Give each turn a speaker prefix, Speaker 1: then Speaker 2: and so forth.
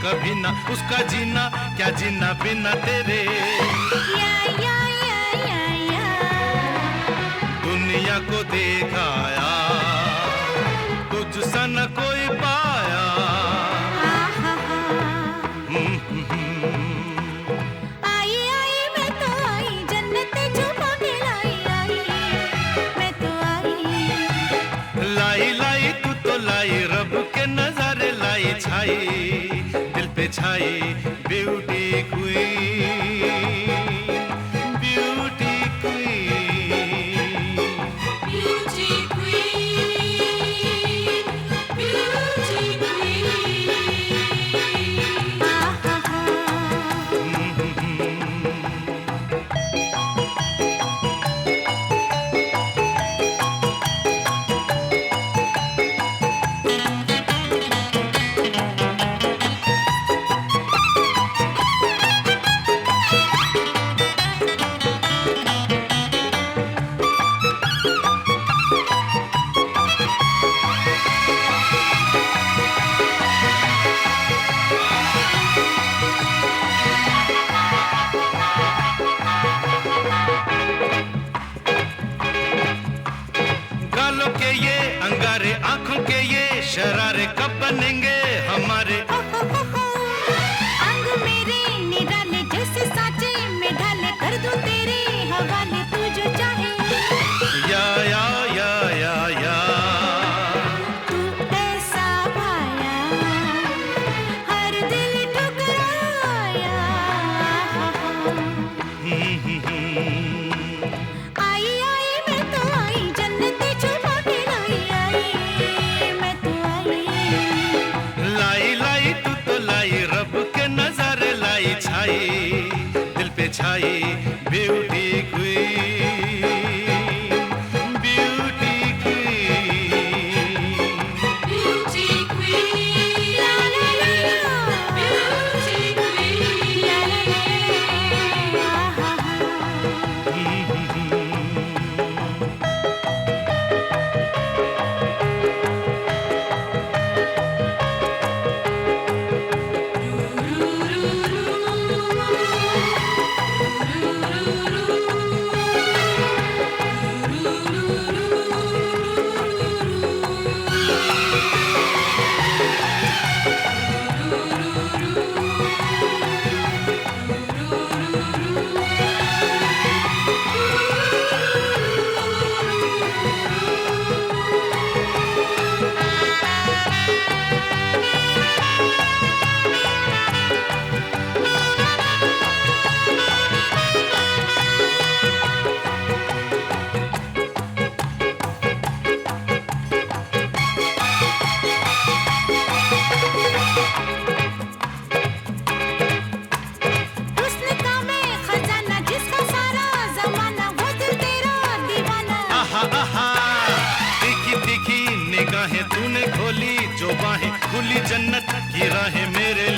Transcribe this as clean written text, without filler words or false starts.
Speaker 1: कभी ना उसका जीना, क्या जीना बिना तेरे।
Speaker 2: या या या या या
Speaker 1: दुनिया को दिखाया तुझ सा न कोई पाया।
Speaker 2: आई आई मैं तो आई, जन्नत छुपा के लाई आई, मैं तो आई।
Speaker 1: लाई लाई तू तो लाई, रब के नजारे लाई, छाई दिल पे छाई beauty queen, beauty queen,
Speaker 2: beauty queen, beauty queen.
Speaker 1: गालों के ये अंगारे, आंखों के ये शरारे, कब बनेंगे हमारे।
Speaker 2: अंग मेरे निराले जैसे साँचे में ढाले, कर दूं तेरे हवाले तू जो चाहे।
Speaker 1: या या या या या
Speaker 2: तू ऐसा भाया हर दिल ठुकराया। आई आई मैं तो आई, जन्नत छुपा के लाई आई, मैं तो आई।
Speaker 1: लाई लाई तू तो लाई, रब के नजारे लाई, छाई दिल पे छाई beauty queen, beauty queen,
Speaker 2: beauty queen, ला ला ला, ब्यूटी क्वीन, ला ला ला। हुस्न का मैं खजाना, जिसका सारा जमाना, वो दिल तेरा दीवाना।
Speaker 1: आहा आहा, तीखी तीखी निगाहें तूने खोली जो बाहें, खुली जन्नत की राहें मेरे